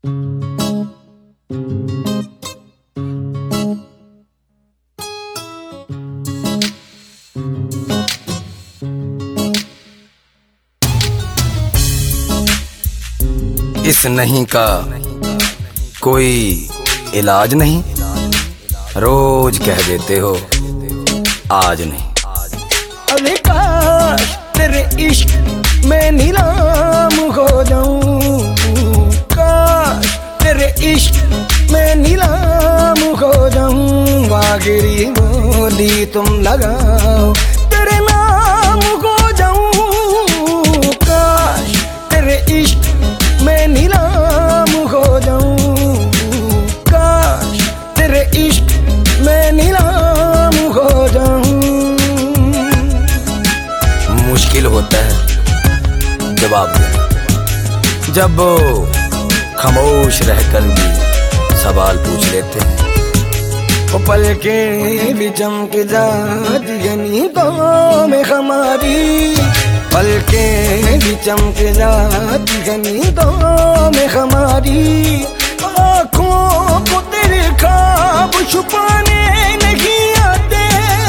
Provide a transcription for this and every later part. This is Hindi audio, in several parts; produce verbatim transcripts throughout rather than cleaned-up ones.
इस नहीं का कोई इलाज नहीं, रोज कह देते हो आज नहीं। अरे काश तेरे इश्क में नीलाम हो जाऊं, काश तेरे इश्क में नीलाम हो जाऊं। बागिरी बोली तुम लगाओ तेरे नाम हो जाऊं, काश तेरे इश्क मैं नीलाम हो जाऊं, काश तेरे इश्क मैं नीलाम हो जाऊं। मुश्किल होता है जवाब देना, जब खामोश रहकर भी सवाल पूछ लेते हैं। वो पलके भी चमक जाती है नींदों में हमारी, पलके भी चमक जाती है नींदों में हमारी। आँखों को तेरे ख्वाब छुपाने नहीं आते,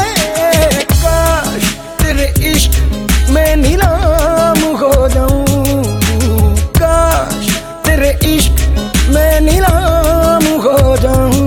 काश तेरे इश्क में नीलाम हो जाऊं, काश तेरे इश्क में नीलाम हो जाऊं।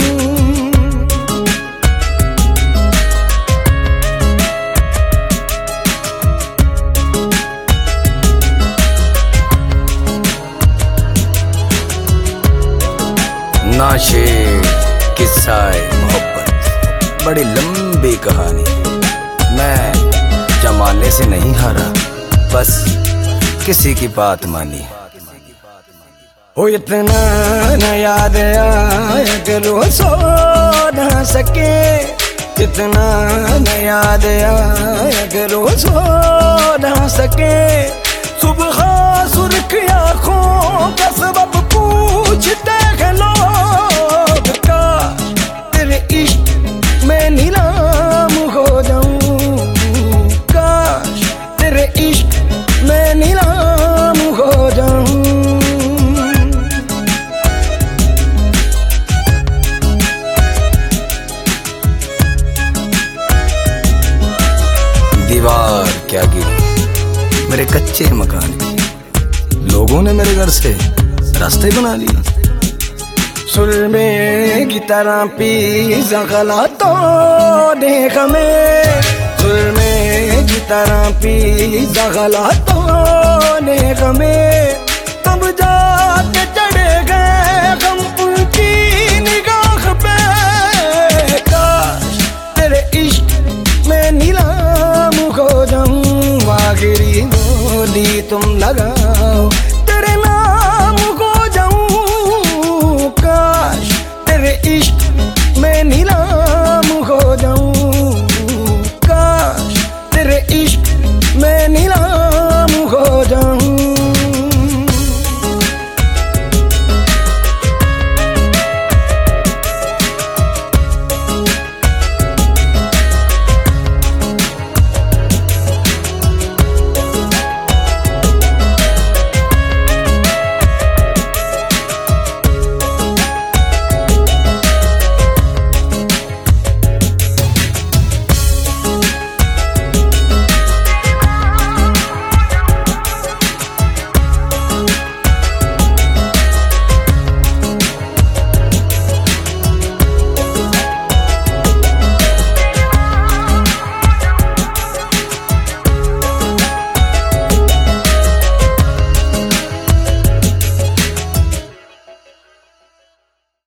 नाशे किस्सा मोहब्बत बड़ी लंबी कहानी, मैं जमाने से नहीं हारा, बस किसी की बात मानी। हो इतना न याद आया करो सो न सके, इतना न याद आया करो सो न सके। सुबह सुर्ख आँखों का सबब पूछते हैं लोग, काश तेरे इश्क में नीलाम हो जाऊं, काश तेरे इश्क में नीलाम हो जाऊं। दीवार क्या गिरी मेरे कच्चे मकान की, लोगों ने मेरे घर से रास्ते बना लिए। सुर में की तरह पी जगला तो देख में, सुर में की तरह पी जगला तो देख में।